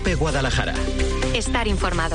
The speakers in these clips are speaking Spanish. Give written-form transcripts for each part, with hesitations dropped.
COPE Guadalajara. Estar informado.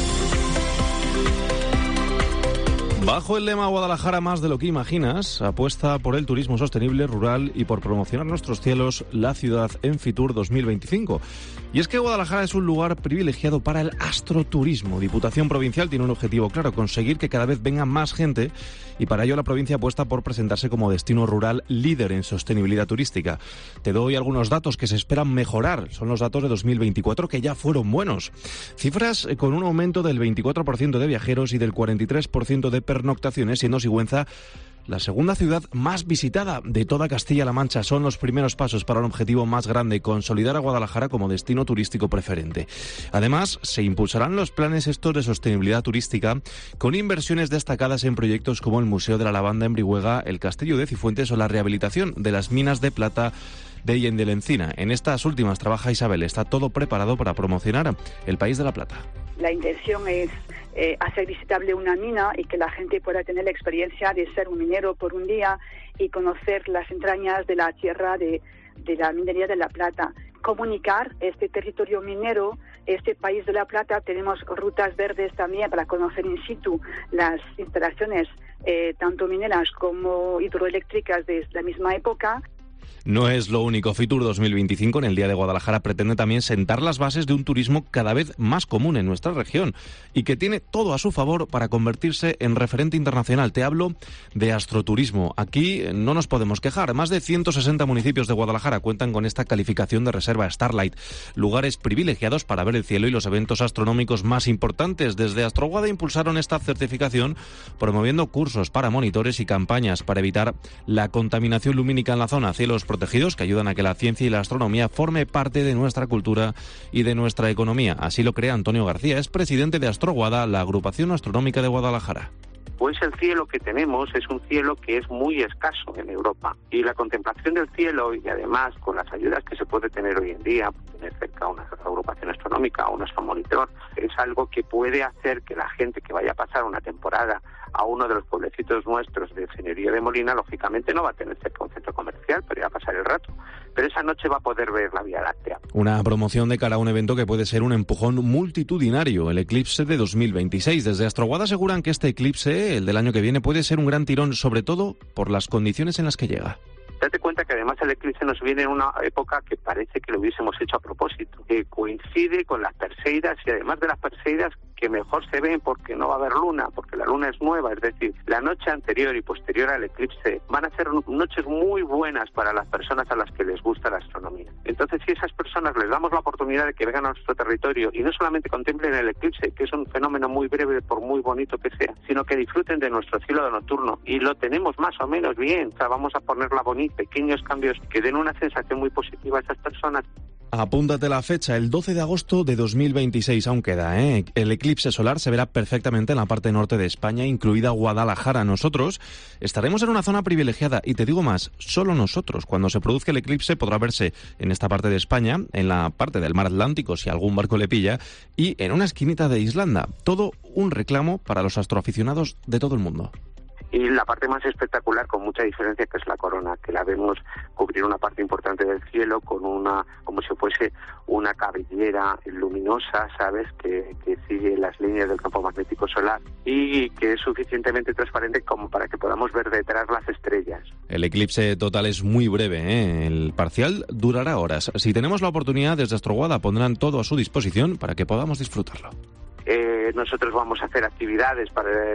Bajo el lema Guadalajara más de lo que imaginas, apuesta por el turismo sostenible, rural y por promocionar nuestros cielos, la ciudad en Fitur 2025. Y es que Guadalajara es un lugar privilegiado para el astroturismo. Diputación Provincial tiene un objetivo claro, conseguir que cada vez venga más gente, y para ello la provincia apuesta por presentarse como destino rural líder en sostenibilidad turística. Te doy algunos datos que se esperan mejorar. Son los datos de 2024 que ya fueron buenos. Cifras con un aumento del 24% de viajeros y del 43% de pernoctaciones, siendo Sigüenza la segunda ciudad más visitada de toda Castilla-La Mancha. Son los primeros pasos para un objetivo más grande, consolidar a Guadalajara como destino turístico preferente. Además, se impulsarán los planes estos de sostenibilidad turística con inversiones destacadas en proyectos como el Museo de la Lavanda en Brihuega, el Castillo de Cifuentes o la rehabilitación de las minas de plata de Yen de la Encina. En estas últimas trabaja Isabel. Está todo preparado para promocionar el país de la plata. La intención es hacer visitable una mina y que la gente pueda tener la experiencia de ser un minero por un día y conocer las entrañas de la tierra de la minería de la plata. Comunicar este territorio minero, este país de la plata. Tenemos rutas verdes también para conocer in situ las instalaciones tanto mineras como hidroeléctricas de la misma época. No es lo único. Fitur 2025 en el Día de Guadalajara pretende también sentar las bases de un turismo cada vez más común en nuestra región y que tiene todo a su favor para convertirse en referente internacional. Te hablo de astroturismo. Aquí no nos podemos quejar. Más de 160 municipios de Guadalajara cuentan con esta calificación de reserva Starlight, lugares privilegiados para ver el cielo y los eventos astronómicos más importantes. Desde Astroguada impulsaron esta certificación promoviendo cursos para monitores y campañas para evitar la contaminación lumínica en la zona. Cielos protegidos que ayudan a que la ciencia y la astronomía forme parte de nuestra cultura y de nuestra economía. Así lo cree Antonio García, es presidente de Astroguada, la agrupación astronómica de Guadalajara. Pues el cielo que tenemos es un cielo que es muy escaso en Europa, y la contemplación del cielo, y además con las ayudas que se puede tener hoy en día, tener cerca una agrupación astronómica o un astromonitor, es algo que puede hacer que la gente que vaya a pasar una temporada a uno de los pueblecitos nuestros de Señorío de Molina, lógicamente no va a tener cerca un centro comercial, pero va a pasar el rato. Pero esa noche va a poder ver la Vía Láctea. Una promoción de cara a un evento que puede ser un empujón multitudinario, el eclipse de 2026. Desde Astroguada aseguran que este eclipse, el del año que viene, puede ser un gran tirón, sobre todo por las condiciones en las que llega. Date cuenta que además el eclipse nos viene en una época que parece que lo hubiésemos hecho a propósito, que coincide con las Perseidas, y además de las Perseidas que mejor se ven porque no va a haber luna, porque la luna es nueva, es decir, la noche anterior y posterior al eclipse van a ser noches muy buenas para las personas a las que les gusta la astronomía. Entonces, si a esas personas les damos la oportunidad de que vengan a nuestro territorio y no solamente contemplen el eclipse, que es un fenómeno muy breve por muy bonito que sea, sino que disfruten de nuestro cielo nocturno, y lo tenemos más o menos bien, o sea, vamos a ponerla bonita, pequeños cambios que den una sensación muy positiva a esas personas. Apúntate la fecha, el 12 de agosto de 2026, aún queda, ¿eh? El eclipse solar se verá perfectamente en la parte norte de España, incluida Guadalajara. Nosotros estaremos en una zona privilegiada, y te digo más, solo nosotros. Cuando se produzca el eclipse podrá verse en esta parte de España, en la parte del mar Atlántico, si algún barco le pilla, y en una esquinita de Islanda. Todo un reclamo para los astroaficionados de todo el mundo. Y la parte más espectacular, con mucha diferencia, que es la corona, que la vemos cubrir una parte importante del cielo con como si fuese una cabellera luminosa, ¿sabes?, que sigue las líneas del campo magnético solar y que es suficientemente transparente como para que podamos ver detrás las estrellas. El eclipse total es muy breve, ¿eh? El parcial durará horas. Si tenemos la oportunidad, desde Astroguada pondrán todo a su disposición para que podamos disfrutarlo. Nosotros vamos a hacer actividades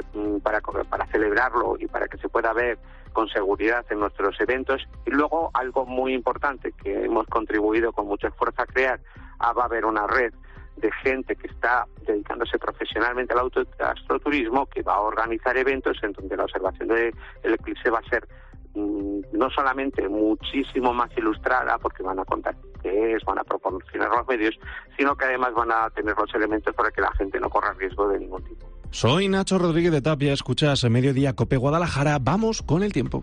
para celebrarlo y para que se pueda ver con seguridad en nuestros eventos. Y luego, algo muy importante que hemos contribuido con mucho esfuerzo a crear, va a haber una red de gente que está dedicándose profesionalmente al astroturismo, que va a organizar eventos en donde la observación del eclipse va a ser no solamente muchísimo más ilustrada, porque van a contar qué es, van a proporcionar los medios, sino que además van a tener los elementos para que la gente no corra riesgo de ningún tipo. Soy Nacho Rodríguez de Tapia, escuchas Mediodía Cope Guadalajara. Vamos con el tiempo.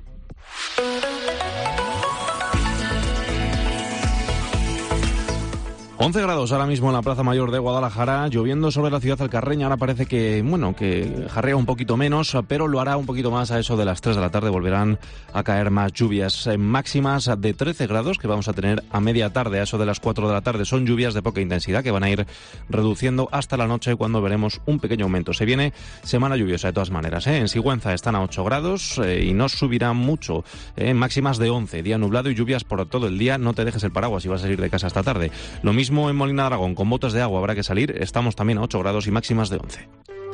11 grados ahora mismo en la Plaza Mayor de Guadalajara, lloviendo sobre la ciudad alcarreña. Ahora parece que jarrea un poquito menos, pero lo hará un poquito más a eso de las 3 de la tarde. Volverán a caer más lluvias máximas de 13 grados que vamos a tener a media tarde, a eso de las 4 de la tarde. Son lluvias de poca intensidad que van a ir reduciendo hasta la noche, cuando veremos un pequeño aumento. Se viene semana lluviosa de todas maneras. En Sigüenza están a 8 grados y no subirá mucho. Máximas de 11, día nublado y lluvias por todo el día. No te dejes el paraguas si vas a salir de casa esta tarde. Lo mismo en Molina de Aragón, con botas de agua habrá que salir. Estamos también a 8 grados y máximas de 11.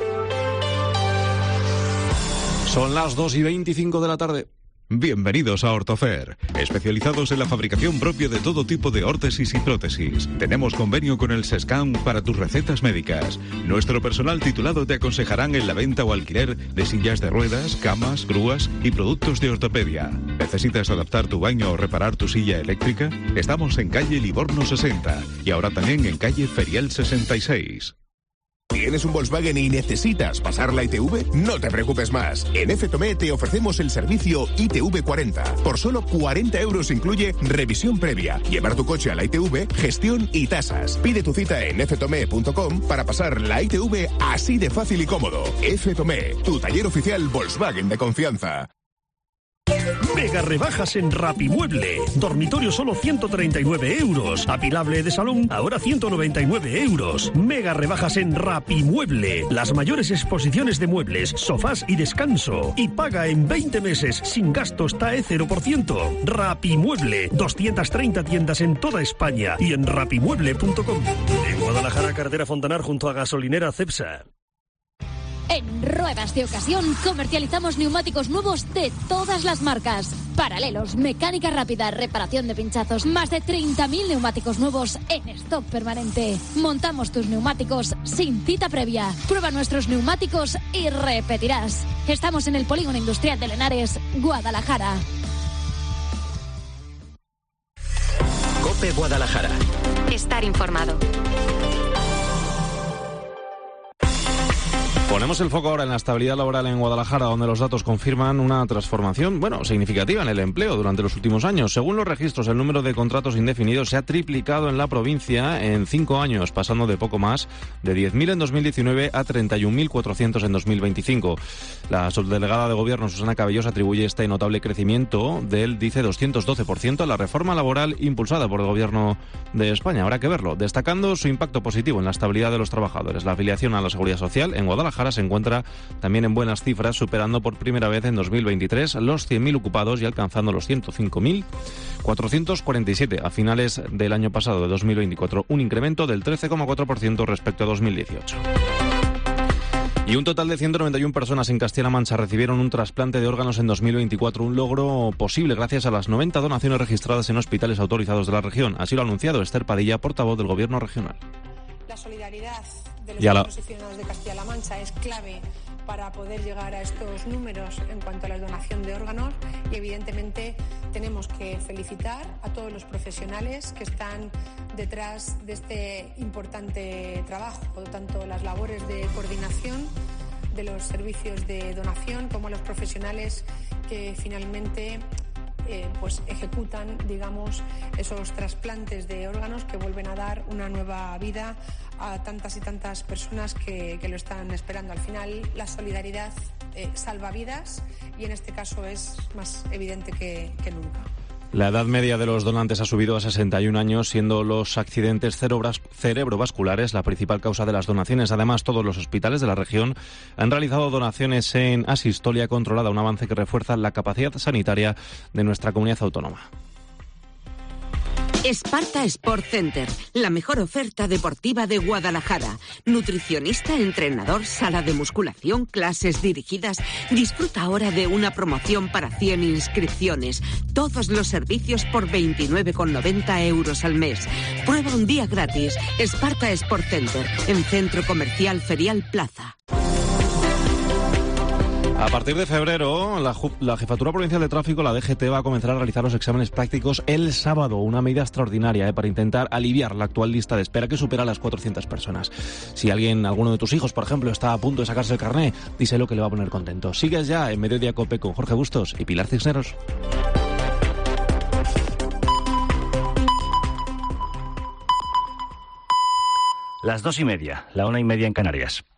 Son las 2:25 de la tarde. Bienvenidos a Ortofer, especializados en la fabricación propia de todo tipo de órtesis y prótesis. Tenemos convenio con el SESCAM para tus recetas médicas. Nuestro personal titulado te aconsejarán en la venta o alquiler de sillas de ruedas, camas, grúas y productos de ortopedia. ¿Necesitas adaptar tu baño o reparar tu silla eléctrica? Estamos en calle Livorno 60 y ahora también en calle Ferial 66. ¿Tienes un Volkswagen y necesitas pasar la ITV? No te preocupes más. En FTOME te ofrecemos el servicio ITV 40. Por solo 40 euros incluye revisión previa, llevar tu coche a la ITV, gestión y tasas. Pide tu cita en ftome.com para pasar la ITV así de fácil y cómodo. FTOME, tu taller oficial Volkswagen de confianza. Mega rebajas en Rapimueble. Dormitorio solo 139 euros. Apilable de salón ahora 199 euros. Mega rebajas en Rapimueble. Las mayores exposiciones de muebles, sofás y descanso. Y paga en 20 meses sin gastos TAE 0%. Rapimueble. 230 tiendas en toda España y en rapimueble.com. En Guadalajara, carretera Fontanar junto a gasolinera Cepsa. En Ruedas de Ocasión comercializamos neumáticos nuevos de todas las marcas. Paralelos, mecánica rápida, reparación de pinchazos, más de 30.000 neumáticos nuevos en stock permanente. Montamos tus neumáticos sin cita previa. Prueba nuestros neumáticos y repetirás. Estamos en el Polígono Industrial de Lenares, Guadalajara. COPE Guadalajara. Estar informado. Ponemos el foco ahora en la estabilidad laboral en Guadalajara, donde los datos confirman una transformación, significativa en el empleo durante los últimos años. Según los registros, el número de contratos indefinidos se ha triplicado en la provincia en 5 años, pasando de poco más de 10.000 en 2019 a 31.400 en 2025. La subdelegada de Gobierno, Susana Cabellos, atribuye este notable crecimiento del, dice, 212% a la reforma laboral impulsada por el Gobierno de España. Habrá que verlo, destacando su impacto positivo en la estabilidad de los trabajadores. La afiliación a la Seguridad Social en Guadalajara se encuentra también en buenas cifras, superando por primera vez en 2023 los 100.000 ocupados y alcanzando los 105.447 a finales del año pasado, de 2024, un incremento del 13,4% respecto a 2018. Y un total de 191 personas en Castilla-La Mancha recibieron un trasplante de órganos en 2024, un logro posible gracias a las 90 donaciones registradas en hospitales autorizados de la región. Así lo ha anunciado Esther Padilla, portavoz del Gobierno regional. La solidaridad de los ciudadanos de Castilla-La Mancha es clave para poder llegar a estos números en cuanto a la donación de órganos, y evidentemente tenemos que felicitar a todos los profesionales que están detrás de este importante trabajo, tanto las labores de coordinación de los servicios de donación como los profesionales que finalmente ejecutan, esos trasplantes de órganos que vuelven a dar una nueva vida a tantas y tantas personas que lo están esperando. Al final, la solidaridad salva vidas, y en este caso es más evidente que nunca. La edad media de los donantes ha subido a 61 años, siendo los accidentes cerebrovasculares la principal causa de las donaciones. Además, todos los hospitales de la región han realizado donaciones en asistolia controlada, un avance que refuerza la capacidad sanitaria de nuestra comunidad autónoma. Esparta Sport Center, la mejor oferta deportiva de Guadalajara. Nutricionista, entrenador, sala de musculación, clases dirigidas. Disfruta ahora de una promoción para 100 inscripciones. Todos los servicios por 29,90 euros al mes. Prueba un día gratis. Esparta Sport Center, en Centro Comercial Ferial Plaza. A partir de febrero, la Jefatura Provincial de Tráfico, la DGT, va a comenzar a realizar los exámenes prácticos el sábado, una medida extraordinaria para intentar aliviar la actual lista de espera que supera las 400 personas. Si alguno de tus hijos, por ejemplo, está a punto de sacarse el carné, díselo que le va a poner contento. Sigues ya en Mediodía COPE con Jorge Bustos y Pilar Cisneros. Las 2:30, la 1:30 en Canarias.